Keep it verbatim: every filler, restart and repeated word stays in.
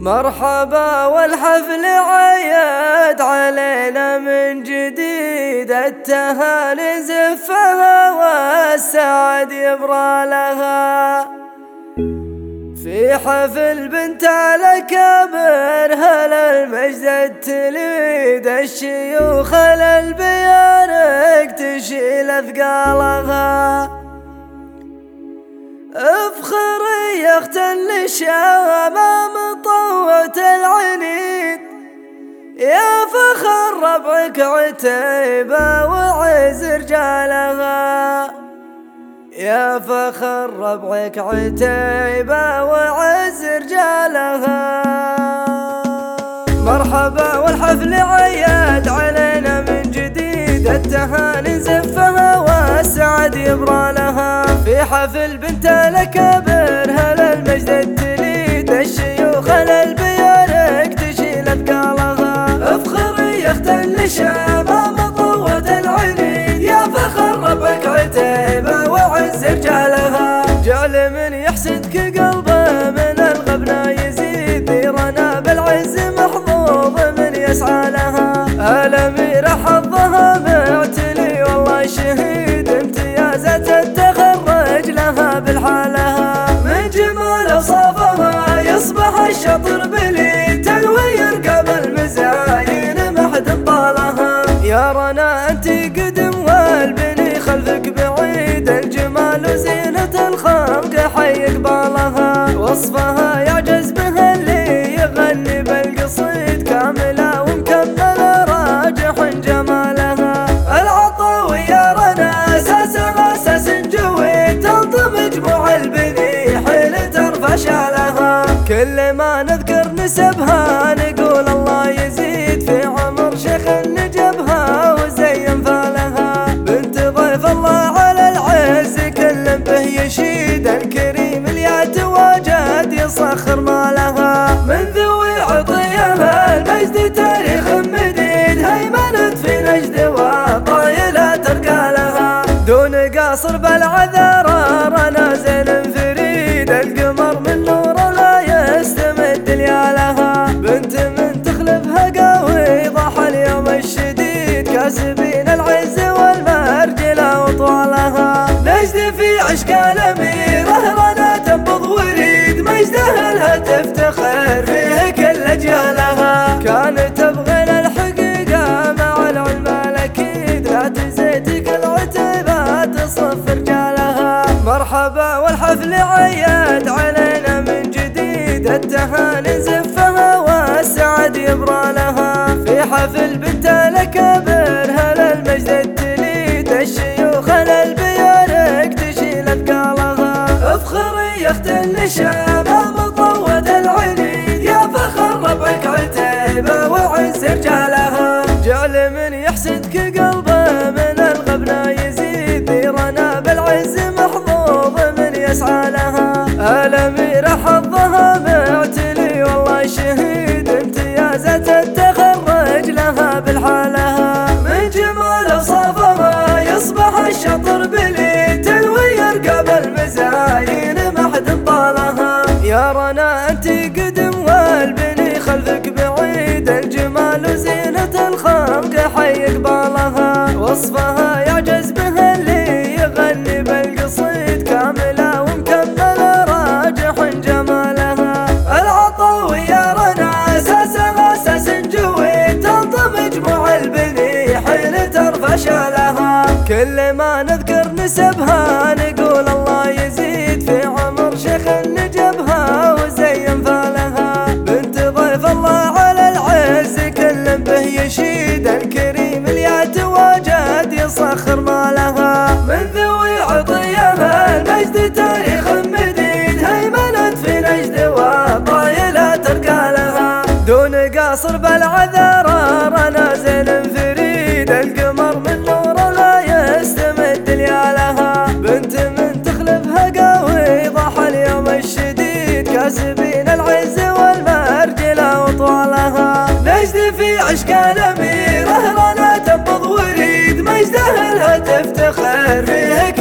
مرحبا والحفل عيد علينا من جديد، التهاني زفها والسعد يبرى لها. في حفل بنت الكبر هل المجد التليد، الشيوخ البيارق تشيل اثقالها. افخري يا اخت الشام مطوة العنيد، يا فخر ربعك عتيبة وعز رجالها. يا فخر ربعك عتيبة وعز رجالها. مرحبا والحفل عياد علينا من جديد، التهاني زفها والسعد يبرى لها. في حفل بنت الكبر هل المجد التليد، الشيوخ البيارق تشيل اثقالها. افخري يا اخت الشام مطوة العنيد، يا فخر ربك عتيبة وعز رجالها. جعل من يحسدك قلبه من الغبنة يزيد، ذيرنا بالعز محظوظ من يسعى لها. الأميرة حظها معتلي والله شهيد، امتيازة التخرج لها بالحالها. من جمال اوصافها يصبح الشطر بليد، تنوير قبل مزاين محد طالها. يا رنا انت قدم والبني خلفك بعيد، الجمال وزينة الخلق حي قبالها. وصفها يعجز به اللي يغني بالقصيد، كاملة ومكملة راجح جمالها. العطاوي يا رنا اساسها اساس جويد، تنظم مجموع البني حيل ترفع شالها. كل ما نذكر نسبها نقول الله يزيد، في عمر شيخ نجبها وزين فالها. بنت ضيف الله على العز كل به يشيد، الكريم اللي يتواجد يسخر مالها. من ذوي عطيها المجد تاريخ مديد، هيمنت في نجد وطايلة ترقى لها. دون قاصر بالعذارى رنا زين فريد، القمر من نور لا يستمد ليالها. بنت من تخلفها قوي ضاح اليوم الشديد، كاسبين العز والمرجلة وطوالها. نجد في عشق الأميرة رنا تنبض وريد، مجدها لها تفتخر فيه كل أجيالها. كانت تبغي الحقيقة مع العلم الأكيد، لا تزيدك العتيبة تصف رجالها. مرحبا والحفل عياد علينا من جديد، التهاني زفها والسعد يبرى لها. في حفل بنت الكبر هل المجد التليد، الشيوخ البيارق تشيل اثقالها. افخري يا اخت الشام مطوة العنيد، يا فخر ربعك عتيبة وعز رجالها. جعل من يحسدك قلبه من الغبنة يزيد، ذيرنا بالعز محظوظ من يسعى لها. الأميرة حظها معتلي والله شهيد، امتيازة التخرج لها بالحالها. من جمال اوصافها يصبح الشطر بليد، تنوير قبل مزاين محد طالها. يا رنا انت قدم والبني خلفك بعيد، الجمال وزينة الخلق حي قبالها. وصفها يعجز به اللي يغني بالقصيد، كاملة ومكملة راجح جمالها. العطاوي يا رنا اساسها اساس جويد، تنظم مجموع البني حيل ترفع شالها. كل ما نذكر نسبها نقول الله يزيد، في عمر شيخ نجبها وزين فالها. بنت ضيف الله على العز كل به يشيد، الكريم اللي يتواجد يسخر مالها. من ذوي عطيها المجد تاريخ مديد، هيمنت في نجد وطايلة ترقى لها. دون قاصر بالعذارى رنا زين فريد، القمر من نور لا يستمد ليالها. بنت من تخلفها قوي ضاح اليوم الشديد، كاسبين العز والمرجلة وطوالها. نجد في عشق الأميرة رنا تنبض وريد، مجدها لها تفتخر فيه